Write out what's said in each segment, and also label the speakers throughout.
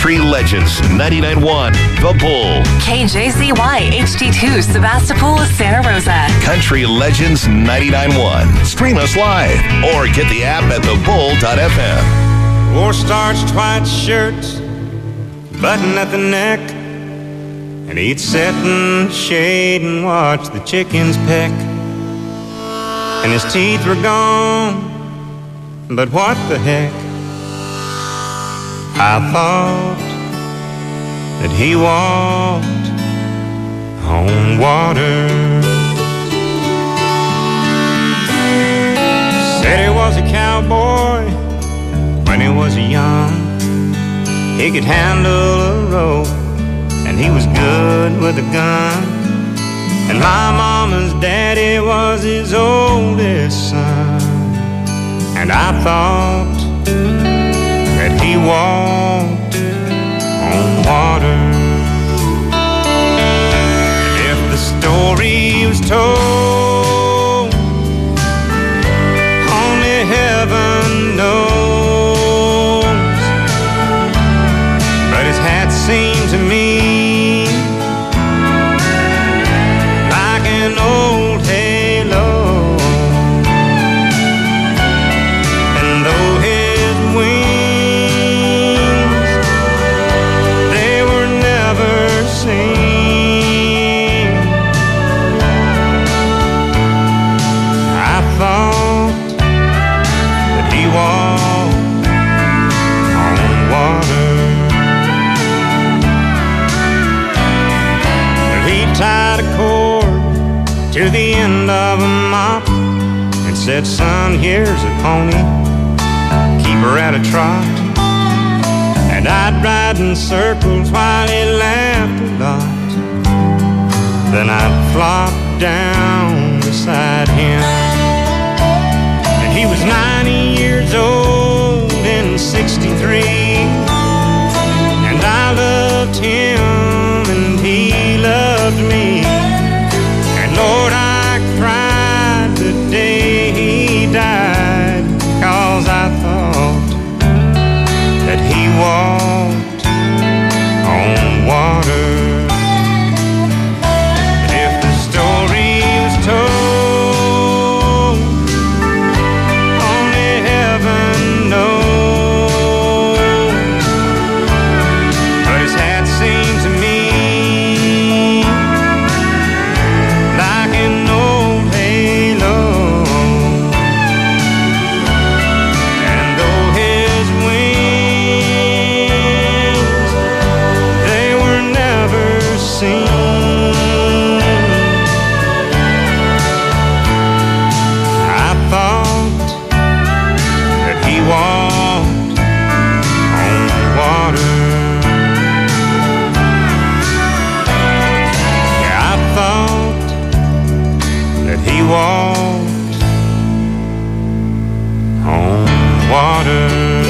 Speaker 1: Country Legends 99.1 The Bull.
Speaker 2: KJZY HD2 Sebastopol, Santa Rosa.
Speaker 1: Country Legends 99.1. Stream us live or get the app at thebull.fm.
Speaker 3: Wore starched white shirts, button at the neck, and he'd sit in the shade and watch the chickens peck. And his teeth were gone, but what the heck? I thought that he walked on water. Said he was a cowboy when he was young. He could handle a rope and he was good with a gun. And my mama's daddy was his oldest son. And I thought that he walked on water. If the story was told, only heaven knows. But his hat seemed to me like an old halo. And though his wings, they were never seen, I thought that he walked on water. He tied a cord to the end of a mop and said, son, here's a pony, keep her at a trot. And I'd ride in circles while he laughed a lot. Then I'd flop down beside him. And he was 90 years old in 63. And I loved him and he loved me. And Lord, I cried the day he died, 'cause I thought that he walked on water. If the story was told, only heaven knows. But his hat seemed to me like an old halo. And though his wings, they were never seen, I thought that he walked on water. Yeah, I thought that he walked on water.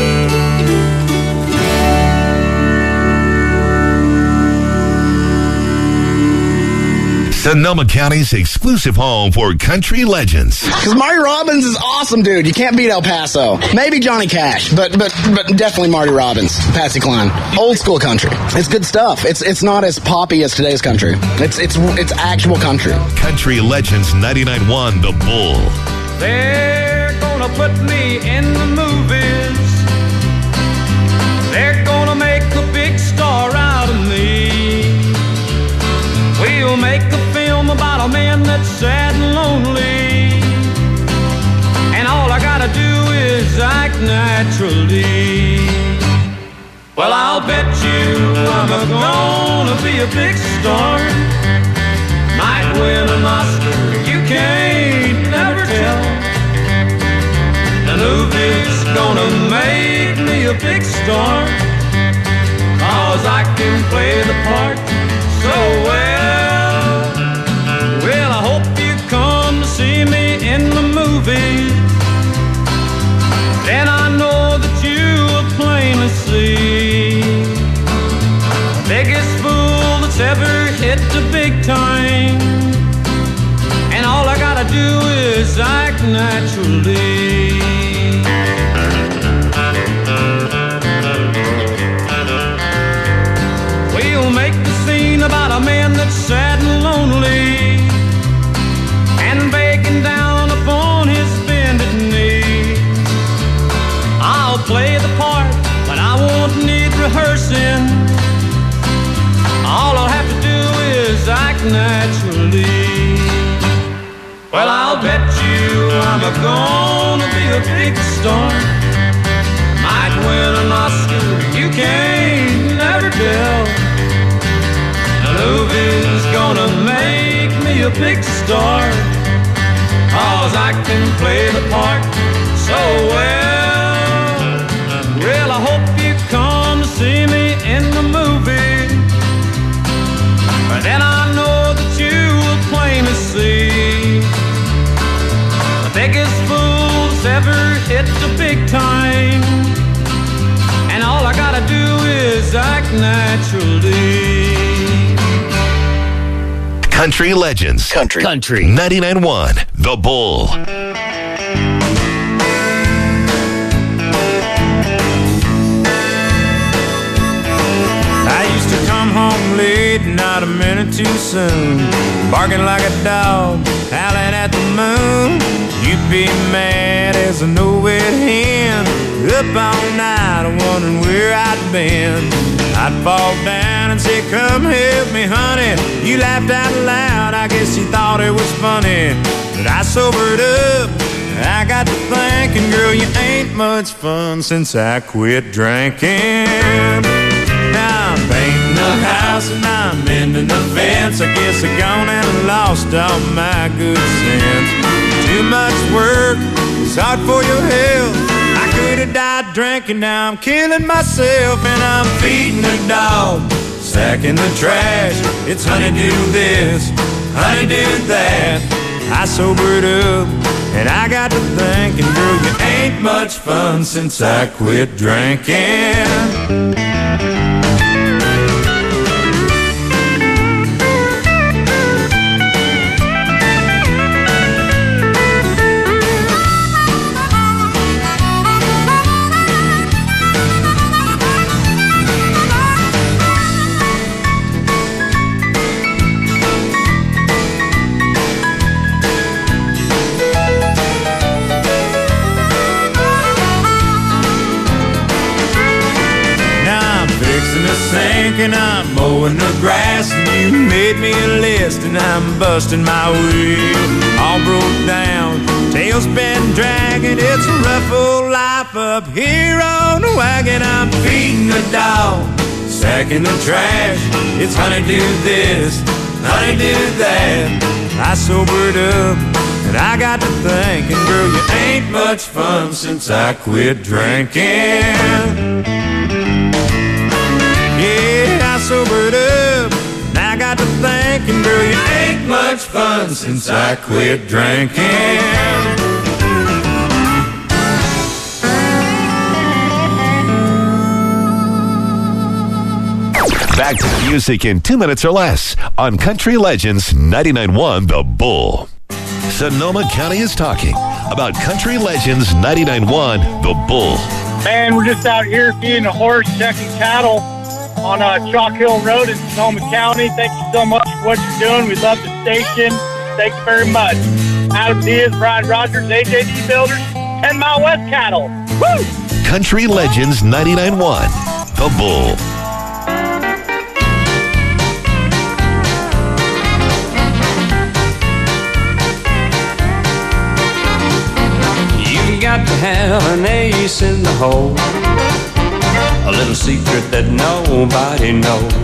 Speaker 1: Sonoma County's exclusive home for country legends.
Speaker 4: Because Marty Robbins is awesome, dude. You can't beat El Paso. Maybe Johnny Cash, but definitely Marty Robbins, Patsy Cline. Old school country. It's good stuff. It's not as poppy as today's country. It's actual country.
Speaker 1: Country Legends 99.1 The Bull.
Speaker 5: They're gonna put me in the movies. They're gonna make a big star out of me. We'll make a film about a man that's sad and lonely, and all I gotta do is act naturally. Well, I'll bet you I'm gonna be a big star. Might win an Oscar, you can't never tell. The movie's gonna make me a big star, 'cause I can play the part so well. Well, I hope you come to see me in the movie. Then I know that you will plainly see the biggest fool that's ever hit the big time. And all I gotta do is act naturally. a big star. Might win an Oscar, you can't never tell. The movie's gonna make me a big star, 'cause I can play the part so well. Well, I hope you come to see me in the movie, but then I know that you will plainly see the biggest fools ever hit the big time, and all I gotta do is act naturally.
Speaker 1: Country Legends. Country. 99.1 The Bull.
Speaker 3: I used to come home late, not a minute too soon, barking like a dog, howling at the moon. You'd be mad as a nowhere hen, up all night wondering where I'd been. I'd fall down and say, come help me, honey. You laughed out loud, I guess you thought it was funny. But I sobered up, I got to thinking, girl, you ain't much fun since I quit drinking. Now I'm painting the house and I'm mending the fence. I guess I gone and lost all my good sense. Too much work, it's hard for your health. I could have died drinking, now I'm killing myself. And I'm feeding the dog, sacking the trash. It's honey do this, honey do that. I sobered up and I got to thinking, girl, you ain't much fun since I quit drinking. And I'm mowing the grass, and you made me a list, and I'm busting my wheel. All broke down, tail's been dragging. It's a rough old life up here on the wagon. I'm feeding the dog, sacking the trash. It's honey do this, honey do that. I sobered up and I got to thinking, girl, you ain't much fun since I quit drinking. Yeah, I sobered up, and I got to thinking, girl, you ain't much fun since I quit drinking.
Speaker 1: Back to the music in 2 minutes or less on Country Legends 99.1 The Bull. Sonoma County is talking about Country Legends 99.1 The Bull.
Speaker 6: Man, we're just out here feeding a horse, checking cattle on Chalk Hill Road in Sonoma County. Thank you so much for what you're doing. We love the station. Thank you very much. Adam Diaz, Brian Rogers, AJD Builders, 10 Mile West Cattle. Woo!
Speaker 1: Country Legends 99.1 The Bull.
Speaker 5: You've got to have an ace in the hole, a little secret that nobody knows.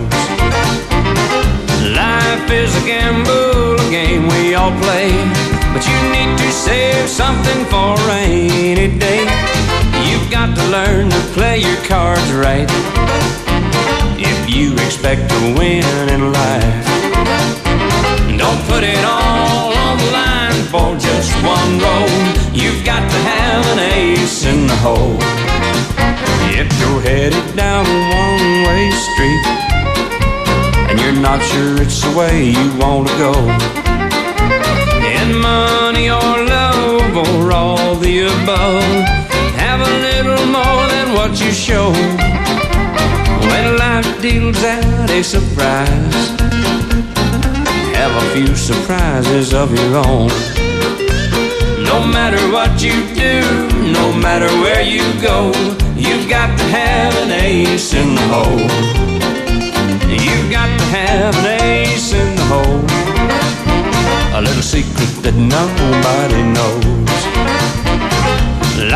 Speaker 5: Life is a gamble, a game we all play, but you need to save something for a rainy day. You've got to learn to play your cards right if you expect to win in life. Don't put it all on the line for just one roll. You've got to have an ace in the hole. If you're headed down a one-way street and you're not sure it's the way you want to go, in money or love or all the above, have a little more than what you show. When life deals out a surprise, have a few surprises of your own. No matter what you do, no matter where you go, you've got to have an ace in the hole. You've got to have an ace in the hole, a little secret that nobody knows.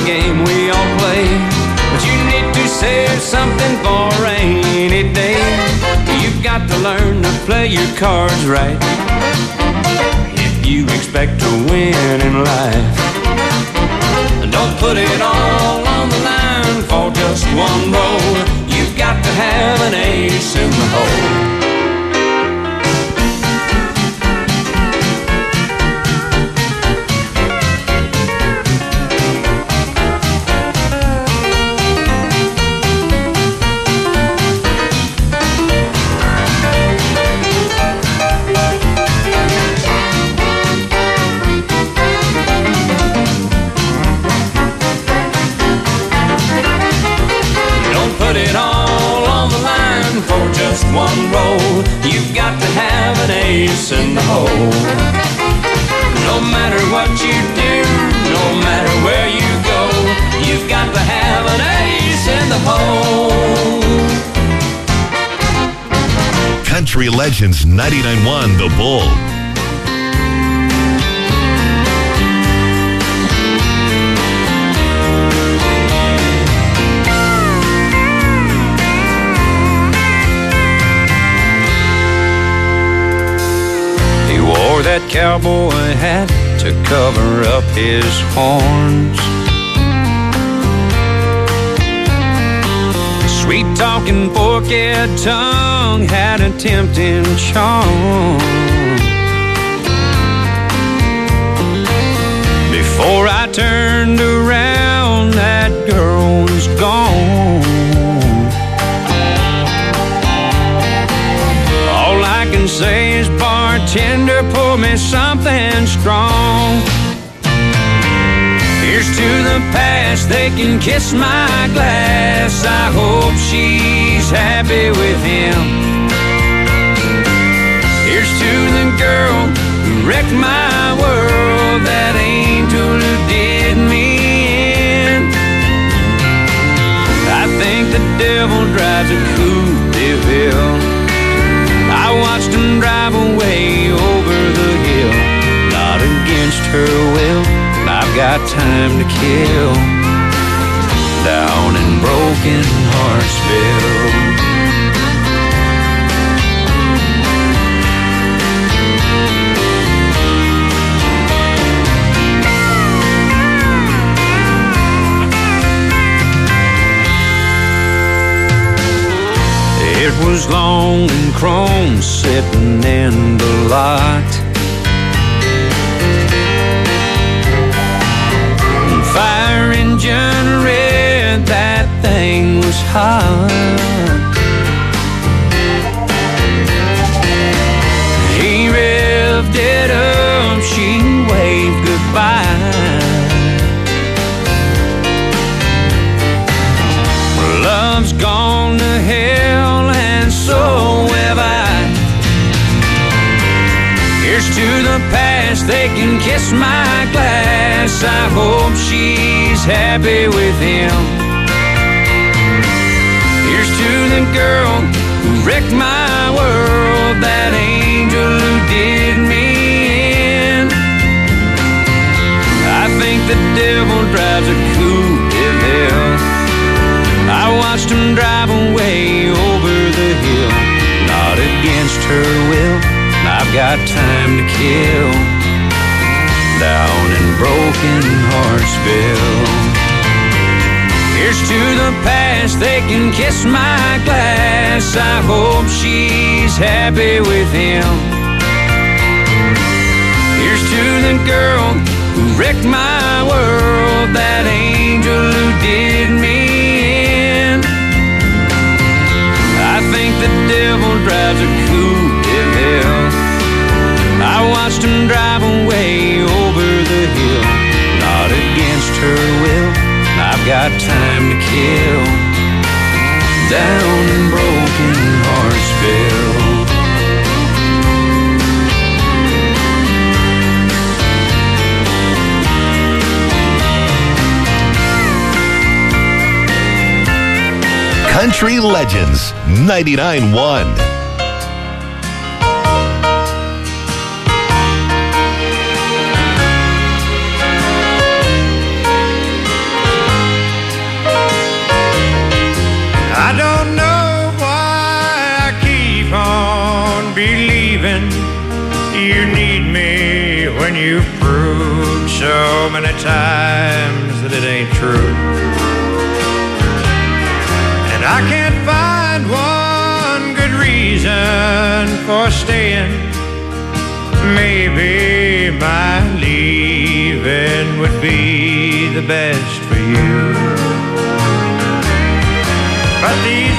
Speaker 5: game we all play, but you need to save something for a rainy day. You've got to learn to play your cards right if you expect to win in life. Don't put it all on the line for just one roll. You've got to have an ace in the hole. One roll, you've got to have an ace in the hole. No matter what you do, no matter where you go, you've got to have an ace in the hole.
Speaker 1: Country Legends 99.1 The Bull.
Speaker 5: That cowboy hat to cover up his horns. Sweet talking forked tongue had a tempting charm. Before I turned around, that girl was gone. All I can say is, bartender, pour me something strong. Here's to the past, they can kiss my glass. I hope she's happy with him. Here's to the girl who wrecked my world, that angel who did me in. I think the devil drives a Coupe de Ville. I watched him drive away over the hill, not against her will. I've got time to kill down in Broken Heartsville. It was long and chrome sitting in the lot. Fire engine red, that thing was hot. He revved it up, she waved goodbye. Love's gone to hell, and so have I. Here's to the past, they can kiss my glass. I hope she's happy with him. Here's to the girl who wrecked my world, that angel who did me in. I think the devil drives a Coupe de Ville. I watched him drive away over the hill, not against her will. I've got time to kill down in Broken Heartsville. Here's to the past, they can kiss my glass. I hope she's happy with him. Here's to the girl who wrecked my world, that angel who did me. I think the devil drives a Coupe de Ville. I watched him drive away over the hill, not against her will. I've got time to kill down in Broken Heartsville.
Speaker 1: Country Legends 99.1.
Speaker 3: many times that it ain't true. And I can't find one good reason for staying. Maybe my leaving would be the best for you. But these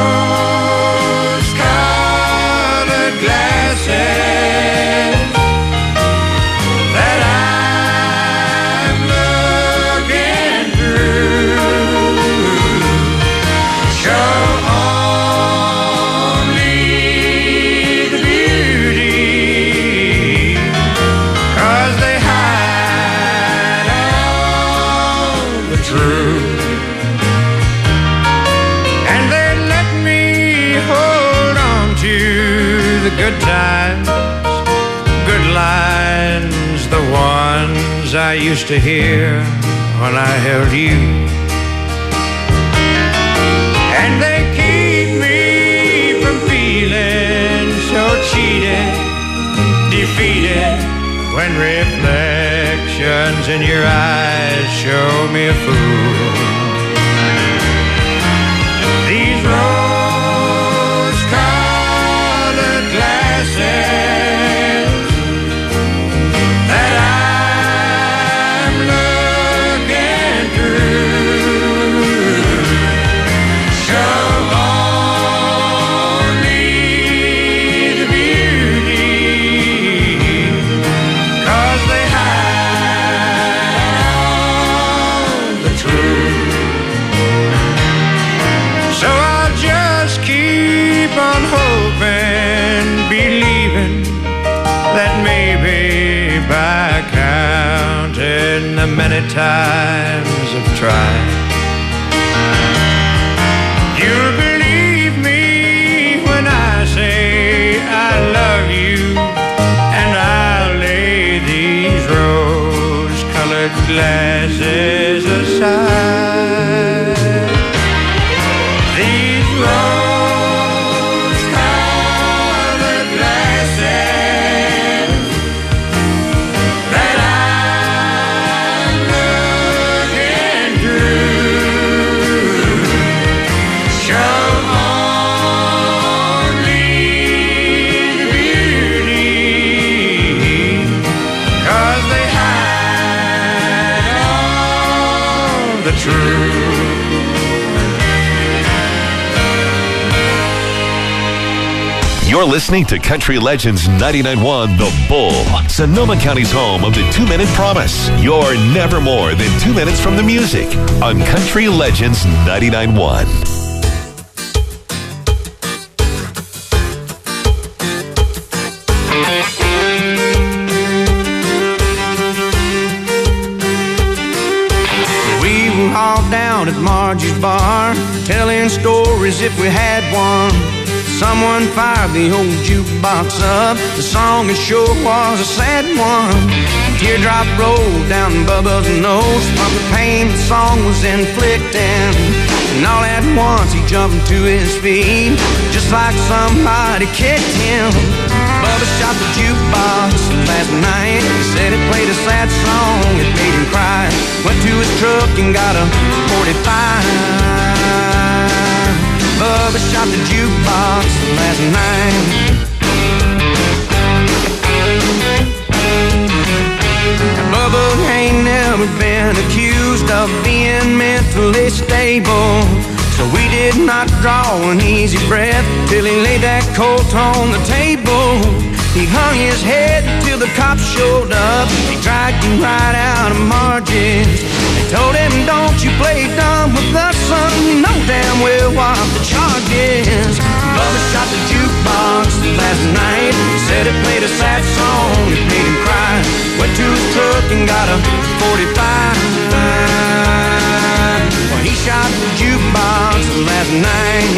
Speaker 3: rose-colored glasses that I'm looking through show only the beauty, 'cause they hide all the truth. The good times, good lines, the ones I used to hear when I held you. And they keep me from feeling so cheated, defeated, when reflections in your eyes show me a fool. These that I'm looking through show only the beauty, 'cause they hide all the truth. So I'll just keep on hoping, believing that maybe by counting the many times I've tried, you'll believe me when I say I love you, and I'll lay these rose-colored glasses aside. These rose-colored glasses that I'm looking through show only the beauty, 'cause they hide all the truth.
Speaker 1: You're listening to Country Legends 99.1 The Bull, Sonoma County's home of the 2-Minute Promise. You're never more than 2 minutes from the music on Country Legends 99.1.
Speaker 3: We were all down at Margie's bar, telling stories if we had one. Someone fired the old jukebox up. The song it sure was a sad one. A teardrop rolled down Bubba's nose from the pain the song was inflicting. And all at once he jumped to his feet, just like somebody kicked him. Bubba shot the jukebox last night. He said it played a sad song, it made him cry. Went to his truck and got a 45. Bubba shot the jukebox last night. Bubba ain't never been accused of being mentally stable, so we did not draw an easy breath till he laid that coat on the table. He hung his head till the cops showed up. He dragged him right out of Margie's. They told him, don't you play dumb with us, son. You know damn well what the charge is. Bubba shot the jukebox last night. Said it played a sad song, it made him cry. Went to his truck and got a 45. Well, he shot the jukebox last night.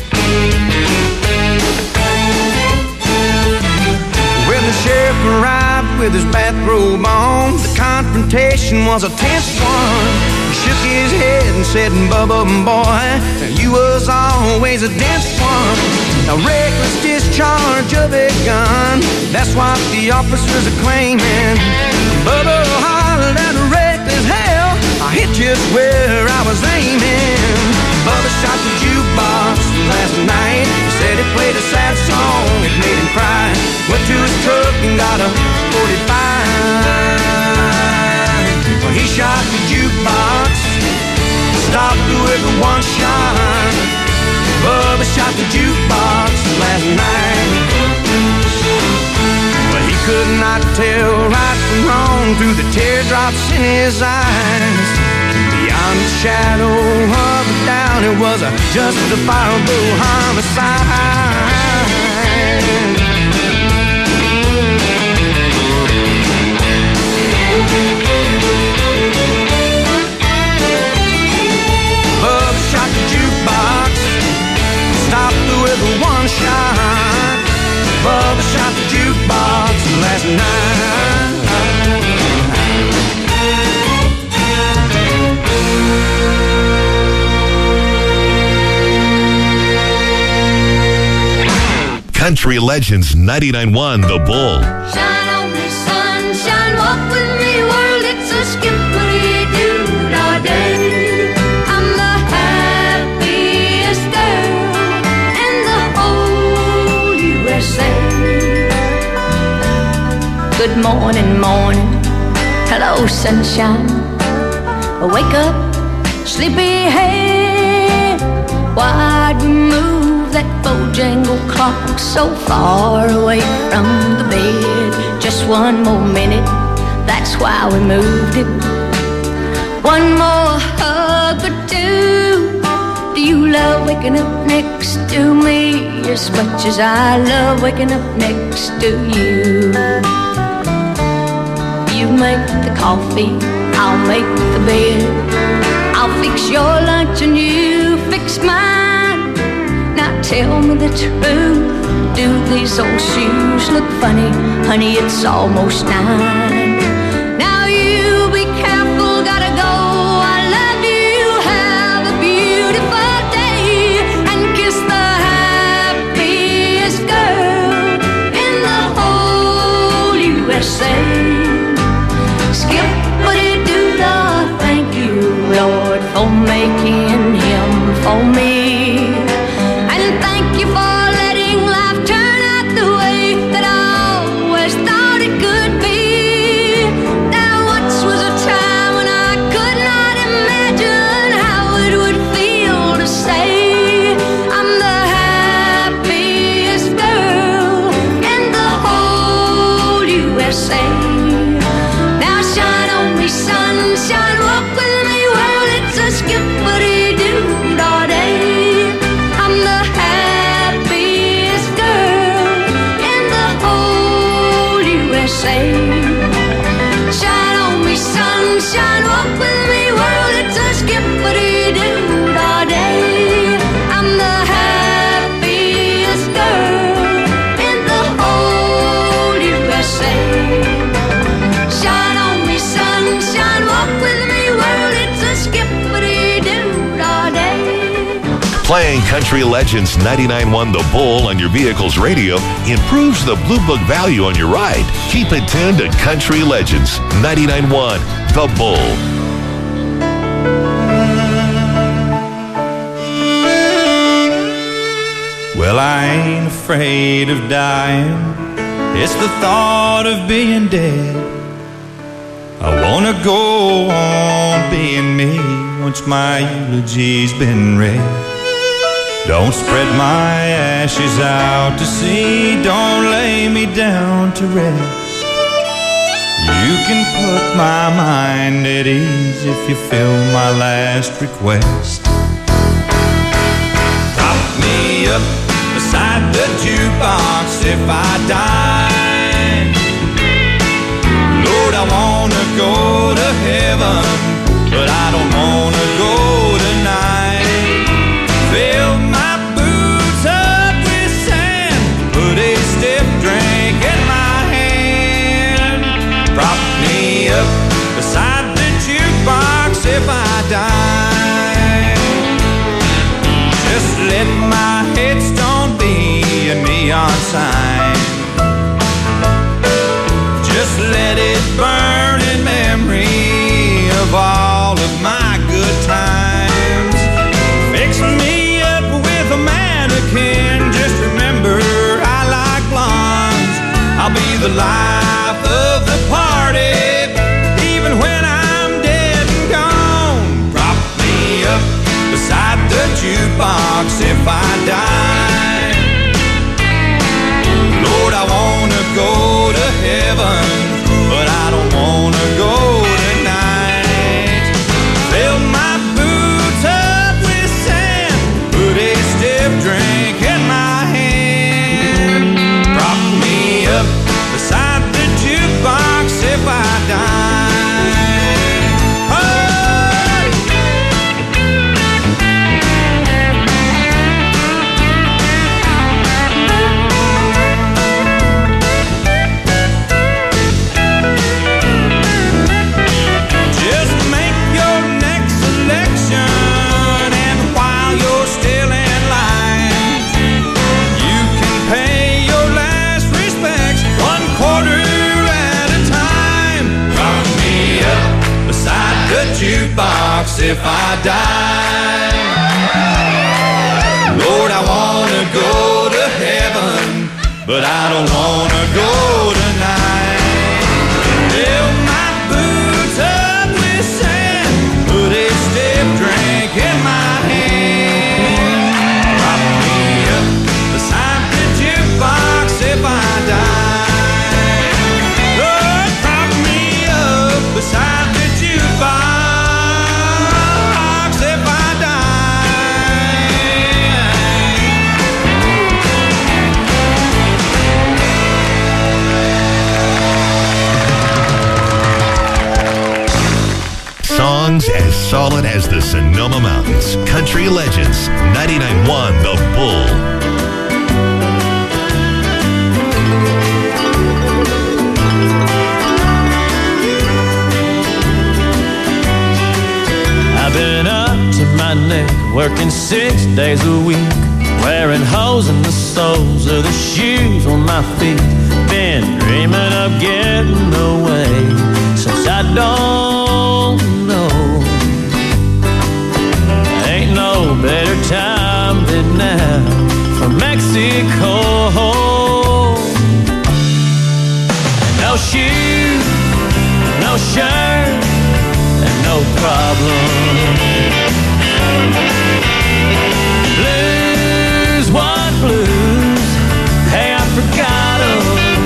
Speaker 3: When the sheriff arrived with his bathrobe on, the confrontation was a tense one. He shook his head and said, Bubba, boy, you was always a dense one. A reckless discharge of a gun, that's what the officers are claiming. Bubba hollered at a red
Speaker 5: could not tell right from wrong through the teardrops in his eyes. Beyond the shadow of a doubt, it was a justifiable homicide. Bubba shot the jukebox, stopped with one shot. Bubba shot the jukebox last night.
Speaker 1: Country Legends 99.1 The Bull.
Speaker 7: Shine on me, sunshine, walk with me, world, it's a skippity-doo all day. I'm the happiest girl in the whole USA. Good morning, morning, hello, sunshine. Wake up, sleepyhead. Why'd we move that Bojangle clock so far away from the bed? Just one more minute, that's why we moved it. One more hug or two. Do you love waking up next to me as much as I love waking up next to you? You make the coffee, I'll make the bed. I'll fix your lunch and you fix mine. Now tell me the truth, do these old shoes look funny? Honey, it's almost 9. Now you be careful, gotta go. I love you, have a beautiful day. And kiss the happiest girl in the whole USA. Skippity-doo-dah, thank you, Lord, for making him for me. And thank you for letting life turn out the way that I always thought it could be. Now once was a time when I could not imagine how it would feel to say I'm the happiest girl in the whole USA. Now shine on me, sunshine, walk with me, world, it's a skippity-doo all day. I'm the happiest girl in the whole USA. Shine on me, sunshine, walk with me, world, it's a skippity-doo all day. I'm the happiest girl in the whole USA. Shine on me, sunshine, walk with me, world, it's a skippity-doo all day.
Speaker 1: Playing Country Legends 99.1 The Bull on your vehicle's radio improves the Blue Book value on your ride. Keep it tuned to Country Legends 99.1 The Bull.
Speaker 5: Well, I ain't afraid of dying. It's the thought of being dead. I wanna go on being me once my eulogy's been read. Don't spread my ashes out to sea. Don't lay me down to rest. You can put my mind at ease if you fill my last request. Prop me up beside the jukebox if I die. Lord, I wanna go to heaven, but I don't wanna go tonight. Fill my boots up with sand, put a stiff drink in my hand. Prop me up beside the jukebox if I die. Just let my headstone be a neon sign. Just let it burn in memory of all of my good times. Fix me up with a mannequin. Just remember I like blondes. I'll be the life of the party, even when I'm dead and gone. Prop me up beside the jukebox if I die. Lord, I wanna go to heaven, jukebox if I die. Lord, I wanna go to heaven, but I don't wanna go tonight. Fill my boots up with sand, put a stiff drink in my hand. Prop me up beside the jukebox if I die. Lord, prop me up beside the jukebox if I
Speaker 1: Songs as solid as the Sonoma Mountains. Country Legends, 99.1 The Bull.
Speaker 8: I've been up to my neck, working 6 days a week, wearing holes in the soles of the shoes on my feet. Been dreaming of getting away since I don't know. Ain't no better time than now for Mexico. No shoes, no shirt, and no problem. Blues, what blues? Hey, I forgot 'em.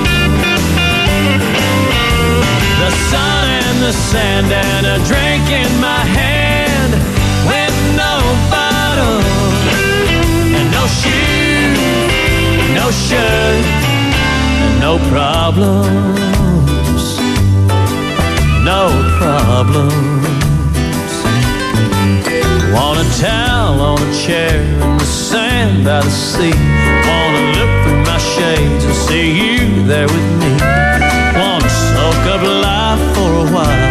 Speaker 8: The sun and the sand and a drink in my hand with no bottle and no shoes, no shirt, and no problems, no problems. Want a towel on a chair in the sand by the sea. Wanna look through my shades and see you there with me. Wanna soak up life for a while